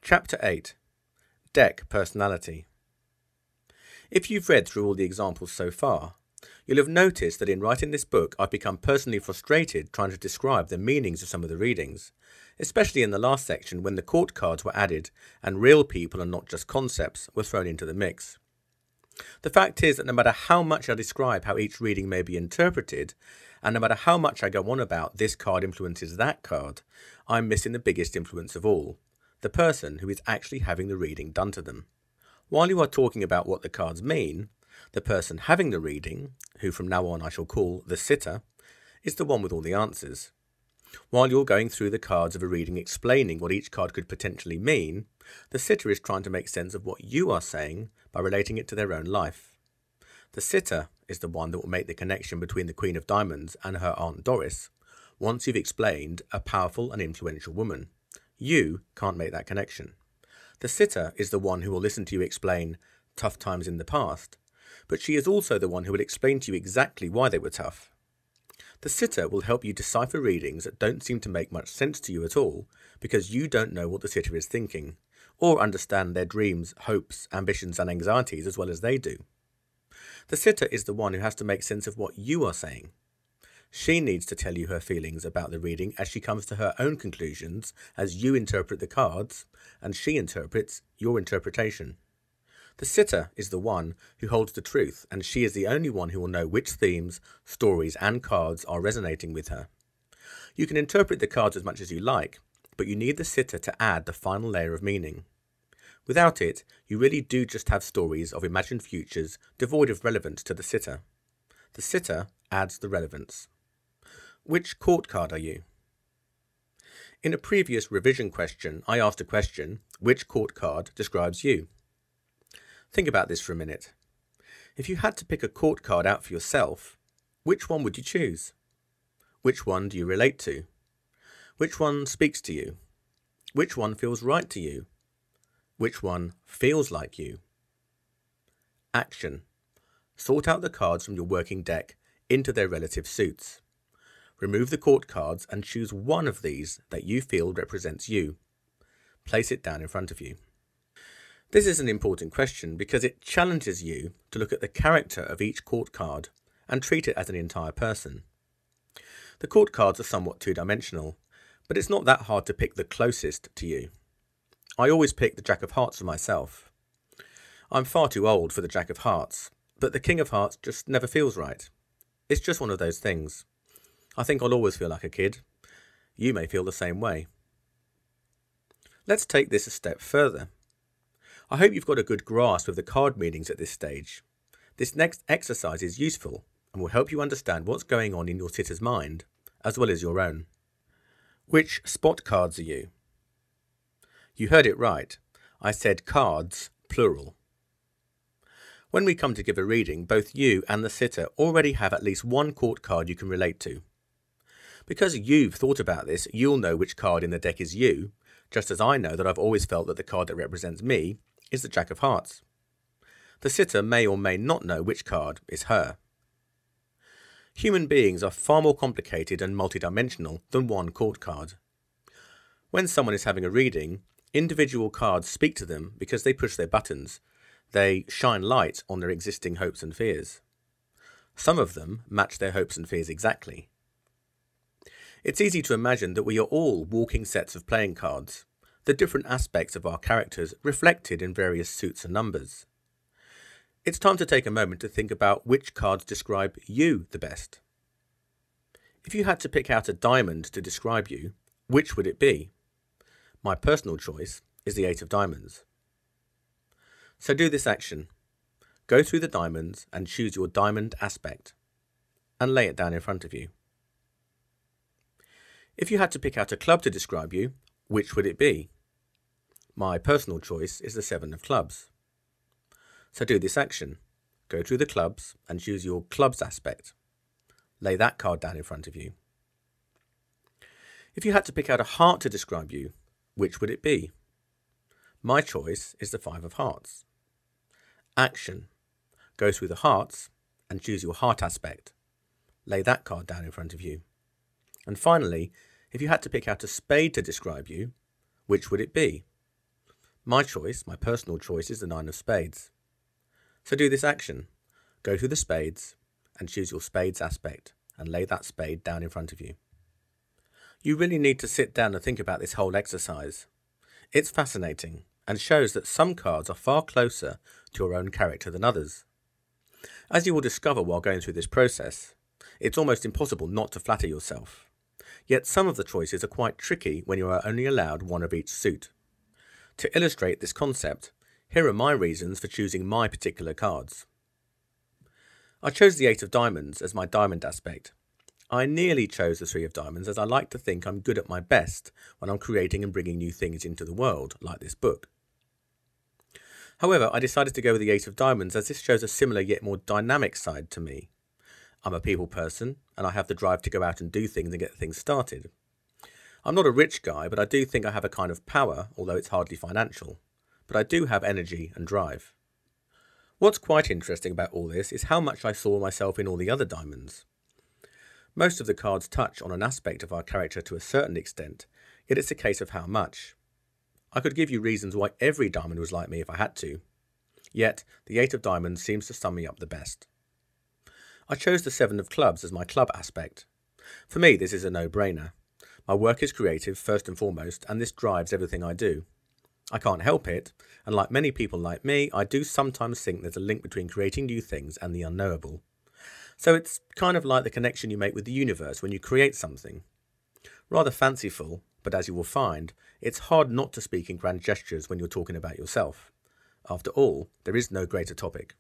Chapter 8. Deck Personality. If you've read through all the examples so far, you'll have noticed that in writing this book I've become personally frustrated trying to describe the meanings of some of the readings, especially in the last section when the court cards were added and real people and not just concepts were thrown into the mix. The fact is that no matter how much I describe how each reading may be interpreted, and no matter how much I go on about this card influences that card, I'm missing the biggest influence of all, the person who is actually having the reading done to them. While you are talking about what the cards mean, the person having the reading, who from now on I shall call the sitter, is the one with all the answers. While you're going through the cards of a reading explaining what each card could potentially mean, the sitter is trying to make sense of what you are saying by relating it to their own life. The sitter is the one that will make the connection between the Queen of Diamonds and her Aunt Doris once you've explained a powerful and influential woman. You can't make that connection. The sitter is the one who will listen to you explain tough times in the past, but she is also the one who will explain to you exactly why they were tough. The sitter will help you decipher readings that don't seem to make much sense to you at all because you don't know what the sitter is thinking, or understand their dreams, hopes, ambitions and anxieties as well as they do. The sitter is the one who has to make sense of what you are saying. She needs to tell you her feelings about the reading as she comes to her own conclusions as you interpret the cards, and she interprets your interpretation. The sitter is the one who holds the truth, and she is the only one who will know which themes, stories and cards are resonating with her. You can interpret the cards as much as you like, but you need the sitter to add the final layer of meaning. Without it, you really do just have stories of imagined futures devoid of relevance to the sitter. The sitter adds the relevance. Which court card are you? In a previous revision question, I asked a question, which court card describes you? Think about this for a minute. If you had to pick a court card out for yourself, which one would you choose? Which one do you relate to? Which one speaks to you? Which one feels right to you? Which one feels like you? Action. Sort out the cards from your working deck into their relative suits. Remove the court cards and choose one of these that you feel represents you. Place it down in front of you. This is an important question because it challenges you to look at the character of each court card and treat it as an entire person. The court cards are somewhat two-dimensional, but it's not that hard to pick the closest to you. I always pick the Jack of Hearts for myself. I'm far too old for the Jack of Hearts, but the King of Hearts just never feels right. It's just one of those things. I think I'll always feel like a kid. You may feel the same way. Let's take this a step further. I hope you've got a good grasp of the card meanings at this stage. This next exercise is useful and will help you understand what's going on in your sitter's mind, as well as your own. Which spot cards are you? You heard it right. I said cards, plural. When we come to give a reading, both you and the sitter already have at least one court card you can relate to. Because you've thought about this, you'll know which card in the deck is you, just as I know that I've always felt that the card that represents me is the Jack of Hearts. The sitter may or may not know which card is her. Human beings are far more complicated and multidimensional than one court card. When someone is having a reading, individual cards speak to them because they push their buttons. They shine light on their existing hopes and fears. Some of them match their hopes and fears exactly. It's easy to imagine that we are all walking sets of playing cards, the different aspects of our characters reflected in various suits and numbers. It's time to take a moment to think about which cards describe you the best. If you had to pick out a diamond to describe you, which would it be? My personal choice is the Eight of Diamonds. So do this action. Go through the diamonds and choose your diamond aspect, and lay it down in front of you. If you had to pick out a club to describe you, which would it be? My personal choice is the Seven of Clubs. So do this action. Go through the clubs and choose your clubs aspect. Lay that card down in front of you. If you had to pick out a heart to describe you, which would it be? My choice is the Five of Hearts. Action. Go through the hearts and choose your heart aspect. Lay that card down in front of you. And finally, if you had to pick out a spade to describe you, which would it be? My choice, my personal choice, is the 9 of spades. So do this action. Go through the spades and choose your spades aspect and lay that spade down in front of you. You really need to sit down and think about this whole exercise. It's fascinating and shows that some cards are far closer to your own character than others. As you will discover while going through this process, it's almost impossible not to flatter yourself. Yet some of the choices are quite tricky when you are only allowed one of each suit. To illustrate this concept, here are my reasons for choosing my particular cards. I chose the 8 of diamonds as my diamond aspect. I nearly chose the 3 of diamonds as I like to think I'm good at my best when I'm creating and bringing new things into the world, like this book. However, I decided to go with the 8 of diamonds as this shows a similar yet more dynamic side to me. I'm a people person and I have the drive to go out and do things and get things started. I'm not a rich guy, but I do think I have a kind of power, although it's hardly financial. But I do have energy and drive. What's quite interesting about all this is how much I saw myself in all the other diamonds. Most of the cards touch on an aspect of our character to a certain extent, yet it's a case of how much. I could give you reasons why every diamond was like me if I had to. Yet, the 8 of diamonds seems to sum me up the best. I chose the 7 of clubs as my club aspect. For me, this is a no-brainer. My work is creative, first and foremost, and this drives everything I do. I can't help it, and like many people like me, I do sometimes think there's a link between creating new things and the unknowable. So it's kind of like the connection you make with the universe when you create something. Rather fanciful, but as you will find, it's hard not to speak in grand gestures when you're talking about yourself. After all, there is no greater topic.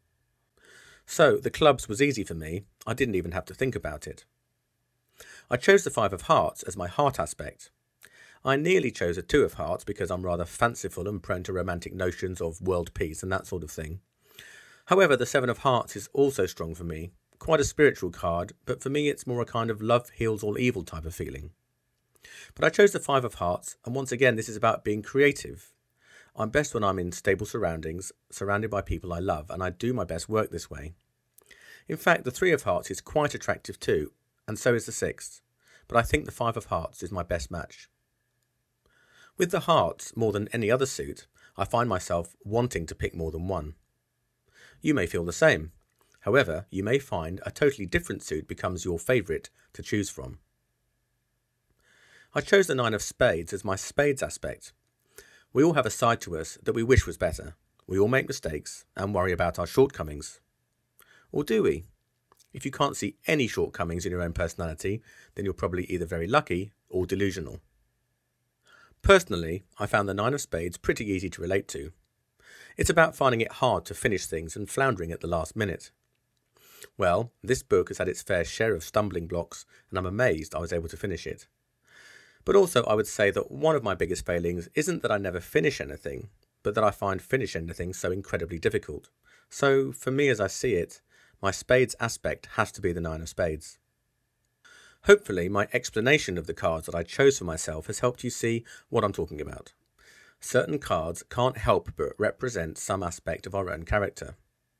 So, the clubs was easy for me. I didn't even have to think about it. I chose the 5 of hearts as my heart aspect. I nearly chose a 2 of hearts because I'm rather fanciful and prone to romantic notions of world peace and that sort of thing. However, the 7 of hearts is also strong for me. Quite a spiritual card, but for me it's more a kind of love heals all evil type of feeling. But I chose the 5 of hearts, and once again this is about being creative. I'm best when I'm in stable surroundings, surrounded by people I love, and I do my best work this way. In fact, the 3 of hearts is quite attractive too, and so is the 6, but I think the 5 of hearts is my best match. With the hearts, more than any other suit, I find myself wanting to pick more than one. You may feel the same. However, you may find a totally different suit becomes your favourite to choose from. I chose the 9 of spades as my spades aspect. We all have a side to us that we wish was better. We all make mistakes and worry about our shortcomings. Or do we? If you can't see any shortcomings in your own personality, then you're probably either very lucky or delusional. Personally, I found the 9 of spades pretty easy to relate to. It's about finding it hard to finish things and floundering at the last minute. Well, this book has had its fair share of stumbling blocks, and I'm amazed I was able to finish it. But also I would say that one of my biggest failings isn't that I never finish anything, but that I find finish anything so incredibly difficult. So, for me as I see it, my spades aspect has to be the 9 of spades. Hopefully, my explanation of the cards that I chose for myself has helped you see what I'm talking about. Certain cards can't help but represent some aspect of our own character.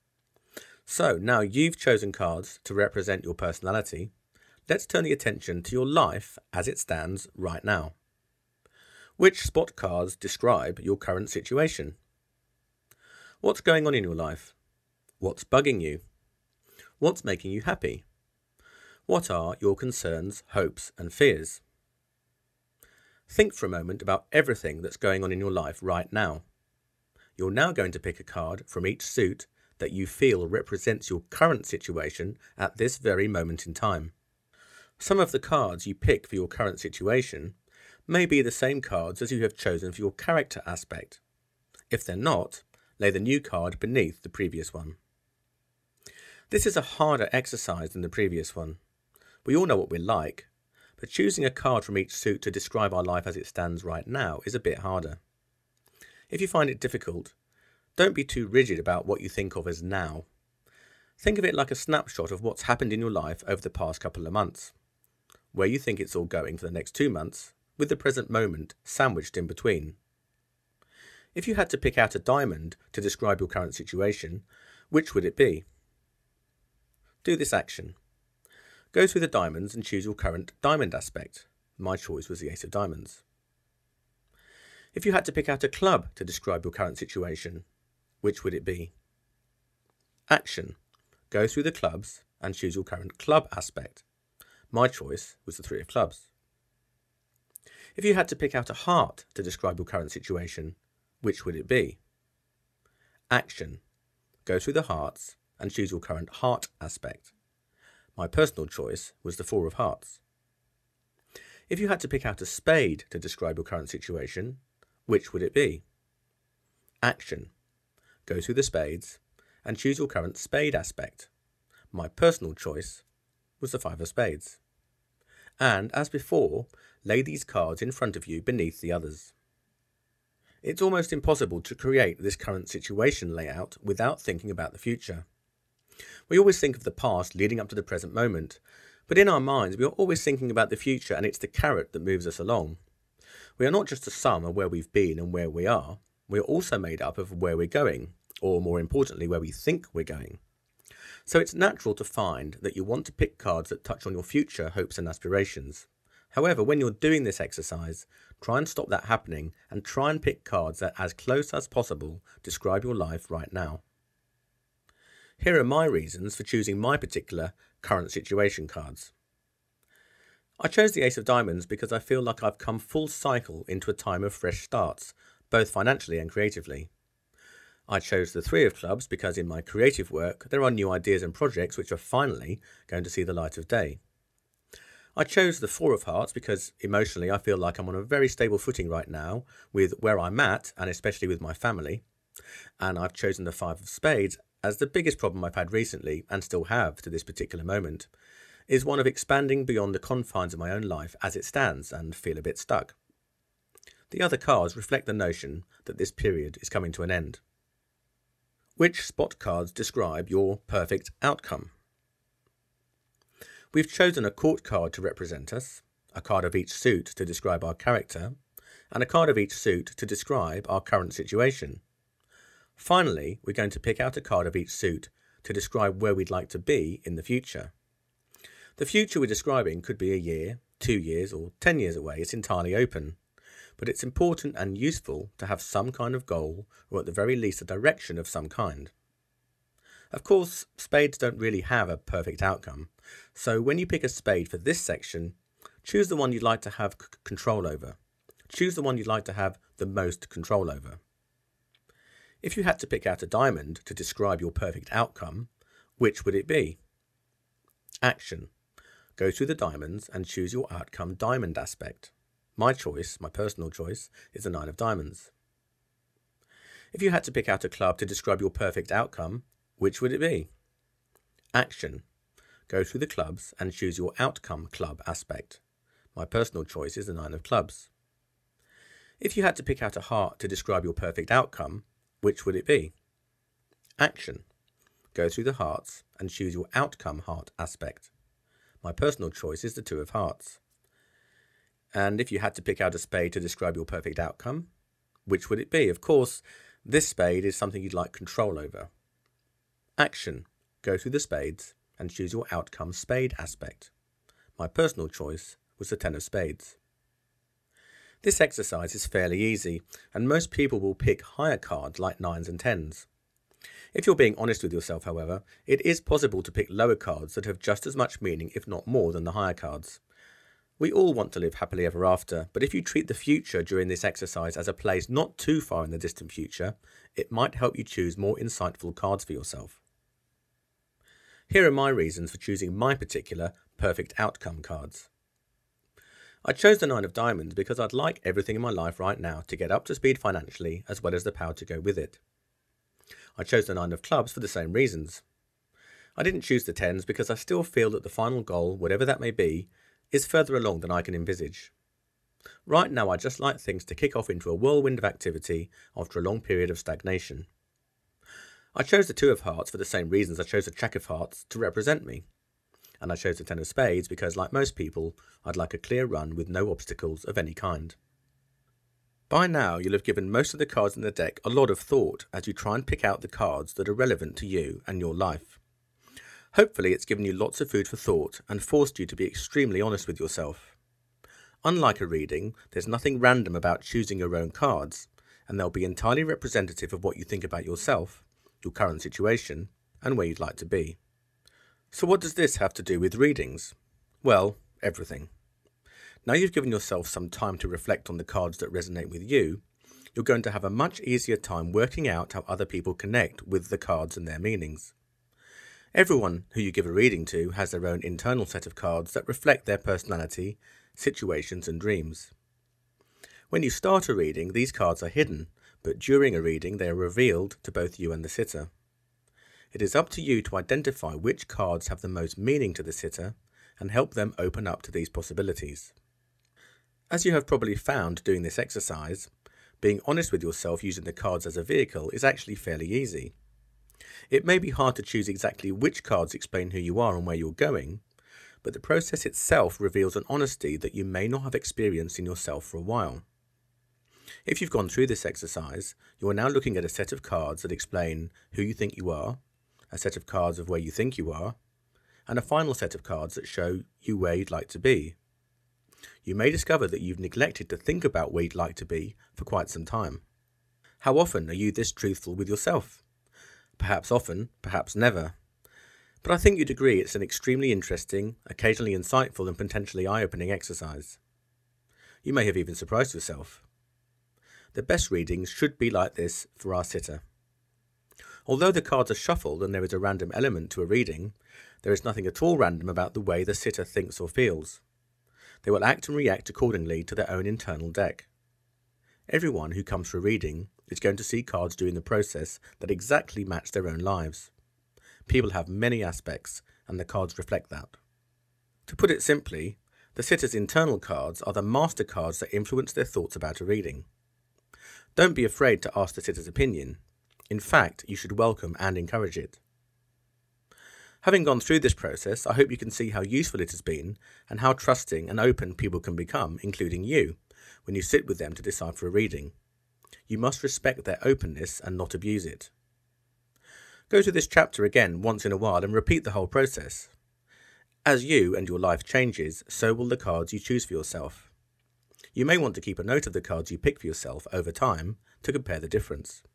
So, now you've chosen cards to represent your personality, let's turn the attention to your life as it stands right now. Which spot cards describe your current situation? What's going on in your life? What's bugging you? What's making you happy? What are your concerns, hopes, and fears? Think for a moment about everything that's going on in your life right now. You're now going to pick a card from each suit that you feel represents your current situation at this very moment in time. Some of the cards you pick for your current situation may be the same cards as you have chosen for your character aspect. If they're not, lay the new card beneath the previous one. This is a harder exercise than the previous one. We all know what we're like, but choosing a card from each suit to describe our life as it stands right now is a bit harder. If you find it difficult, don't be too rigid about what you think of as now. Think of it like a snapshot of what's happened in your life over the past couple of months, where you think it's all going for the next 2 months, with the present moment sandwiched in between. If you had to pick out a diamond to describe your current situation, which would it be? Do this action. Go through the diamonds and choose your current diamond aspect. My choice was the 8 of diamonds. If you had to pick out a club to describe your current situation, which would it be? Action. Go through the clubs and choose your current club aspect. My choice was the 3 of clubs. If you had to pick out a heart to describe your current situation, which would it be? Action. Go through the hearts and choose your current heart aspect. My personal choice was the 4 of hearts. If you had to pick out a spade to describe your current situation, which would it be? Action. Go through the spades and choose your current spade aspect. My personal choice was the 5 of spades. And, as before, lay these cards in front of you beneath the others. It's almost impossible to create this current situation layout without thinking about the future. We always think of the past leading up to the present moment, but in our minds we are always thinking about the future, and it's the carrot that moves us along. We are not just a sum of where we've been and where we are, we are also made up of where we're going, or more importantly, where we think we're going. So it's natural to find that you want to pick cards that touch on your future hopes and aspirations. However, when you're doing this exercise, try and stop that happening and try and pick cards that, as close as possible, describe your life right now. Here are my reasons for choosing my particular current situation cards. I chose the Ace of Diamonds because I feel like I've come full cycle into a time of fresh starts, both financially and creatively. I chose the 3 of Clubs because in my creative work there are new ideas and projects which are finally going to see the light of day. I chose the 4 of Hearts because emotionally I feel like I'm on a very stable footing right now with where I'm at, and especially with my family. And I've chosen the 5 of Spades as the biggest problem I've had recently, and still have to this particular moment, is one of expanding beyond the confines of my own life as it stands and feel a bit stuck. The other cards reflect the notion that this period is coming to an end. Which spot cards describe your perfect outcome? We've chosen a court card to represent us, a card of each suit to describe our character, and a card of each suit to describe our current situation. Finally, we're going to pick out a card of each suit to describe where we'd like to be in the future. The future we're describing could be a year, 2 years, or 10 years away. It's entirely open. But it's important and useful to have some kind of goal, or at the very least a direction of some kind. Of course, spades don't really have a perfect outcome, so when you pick a spade for this section, choose the one you'd like to have control over. Choose the one you'd like to have the most control over. If you had to pick out a diamond to describe your perfect outcome, which would it be? Action. Go through the diamonds and choose your outcome diamond aspect. My choice, my personal choice, is the 9 of diamonds. If you had to pick out a club to describe your perfect outcome, which would it be? Action. Go through the clubs and choose your outcome club aspect. My personal choice is the 9 of clubs. If you had to pick out a heart to describe your perfect outcome, which would it be? Action. Go through the hearts and choose your outcome heart aspect. My personal choice is the 2 of hearts. And if you had to pick out a spade to describe your perfect outcome, which would it be? Of course, this spade is something you'd like control over. Action. Go through the spades and choose your outcome spade aspect. My personal choice was the 10 of spades. This exercise is fairly easy, and most people will pick higher cards like 9s and 10s. If you're being honest with yourself, however, it is possible to pick lower cards that have just as much meaning, if not more, than the higher cards. We all want to live happily ever after, but if you treat the future during this exercise as a place not too far in the distant future, it might help you choose more insightful cards for yourself. Here are my reasons for choosing my particular perfect outcome cards. I chose the 9 of diamonds because I'd like everything in my life right now to get up to speed financially, as well as the power to go with it. I chose the 9 of clubs for the same reasons. I didn't choose the 10s because I still feel that the final goal, whatever that may be, is further along than I can envisage. Right now I just like things to kick off into a whirlwind of activity after a long period of stagnation. I chose the 2 of hearts for the same reasons I chose the Jack of hearts to represent me. And I chose the 10 of spades because, like most people, I'd like a clear run with no obstacles of any kind. By now you'll have given most of the cards in the deck a lot of thought as you try and pick out the cards that are relevant to you and your life. Hopefully it's given you lots of food for thought and forced you to be extremely honest with yourself. Unlike a reading, there's nothing random about choosing your own cards, and they'll be entirely representative of what you think about yourself, your current situation, and where you'd like to be. So what does this have to do with readings? Well, everything. Now you've given yourself some time to reflect on the cards that resonate with you, you're going to have a much easier time working out how other people connect with the cards and their meanings. Everyone who you give a reading to has their own internal set of cards that reflect their personality, situations, and dreams. When you start a reading, these cards are hidden, but during a reading they are revealed to both you and the sitter. It is up to you to identify which cards have the most meaning to the sitter and help them open up to these possibilities. As you have probably found doing this exercise, being honest with yourself using the cards as a vehicle is actually fairly easy. It may be hard to choose exactly which cards explain who you are and where you're going, but the process itself reveals an honesty that you may not have experienced in yourself for a while. If you've gone through this exercise, you are now looking at a set of cards that explain who you think you are, a set of cards of where you think you are, and a final set of cards that show you where you'd like to be. You may discover that you've neglected to think about where you'd like to be for quite some time. How often are you this truthful with yourself? Perhaps often, perhaps never. But I think you'd agree it's an extremely interesting, occasionally insightful and potentially eye-opening exercise. You may have even surprised yourself. The best readings should be like this for our sitter. Although the cards are shuffled and there is a random element to a reading, there is nothing at all random about the way the sitter thinks or feels. They will act and react accordingly to their own internal deck. Everyone who comes for a reading is going to see cards during the process that exactly match their own lives. People have many aspects, and the cards reflect that. To put it simply, the sitter's internal cards are the master cards that influence their thoughts about a reading. Don't be afraid to ask the sitter's opinion. In fact, you should welcome and encourage it. Having gone through this process, I hope you can see how useful it has been and how trusting and open people can become, including you, when you sit with them to decipher a reading. You must respect their openness and not abuse it. Go through this chapter again once in a while and repeat the whole process. As you and your life changes, so will the cards you choose for yourself. You may want to keep a note of the cards you pick for yourself over time to compare the difference.